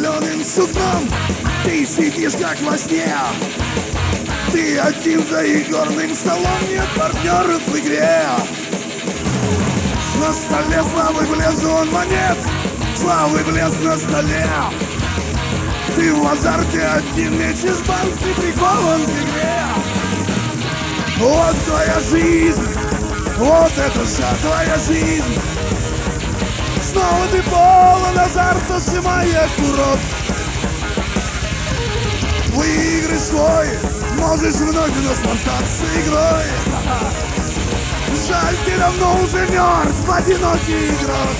зеленым сукном. Ты сидишь как во сне. Ты один за игорным столом, нет партнеров в игре. На столе славы блеск монет, славы блеск на столе. Ты в азарте один меч из банк, ты прикован к игре. Вот твоя жизнь, вот это вся твоя жизнь. Снова ты полон азарта, сжимая курок. Выиграй свой, можешь вновь наслаждаться игрой. Жаль, ты давно уже мертв, одинокий игрок.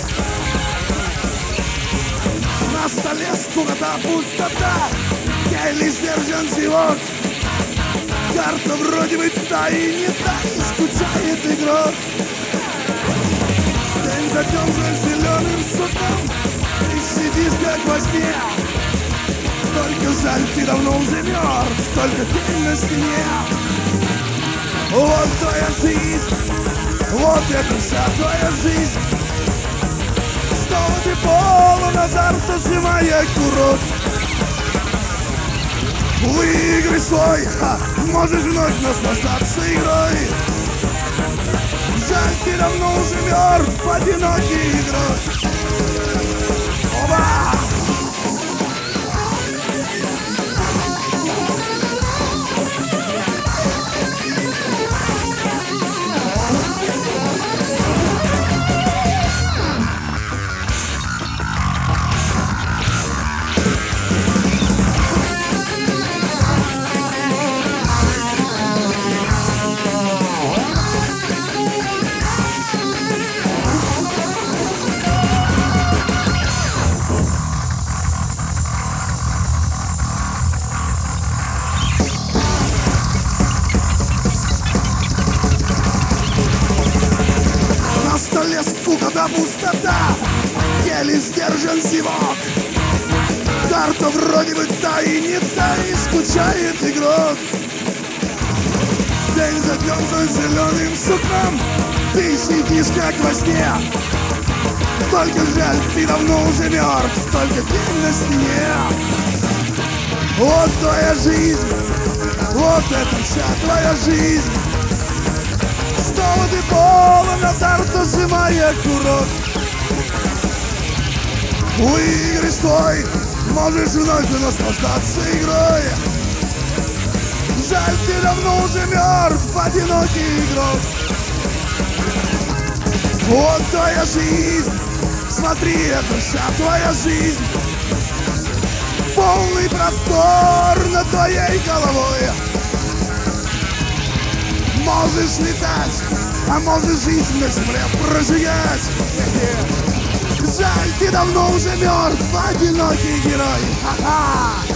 На столе скукота, пустота, еле сдержан зевок. Карта вроде бы та и не та, и скучает игрок. День за днем за зеленым сукном, ты сидишь как во сне. Только жаль, ты давно уже мертв, только тень на стене. Вот твоя жизнь, вот это вся твоя жизнь. Снова ты полон азарта, сжимая курок. Выиграй свой, можешь вновь наслаждаться игрой. Жаль, ты давно уже мертв, одинокий игрок. Оба! На столе скукота, пустота, еле сдержан зевок. Карта вроде бы та и не та, и скучает игрок. День за днем за зеленым сукном, ты сидишь как во сне. Только жаль, ты давно уже мертв, только тень на стене. Вот твоя жизнь, вот это вся твоя жизнь. Снова ты полон азарта, сжимая курок. Выиграй свой, можешь вновь наслаждаться игрой. Жаль, ты давно уже мертв, одинокий игрок. Вот твоя жизнь, смотри, это вся твоя жизнь. Полный простор над твоей головой. Можешь летать, а можешь жизнь на земле прожигать. Жаль, ты давно уже мертв, одинокий герой. Ха-ха!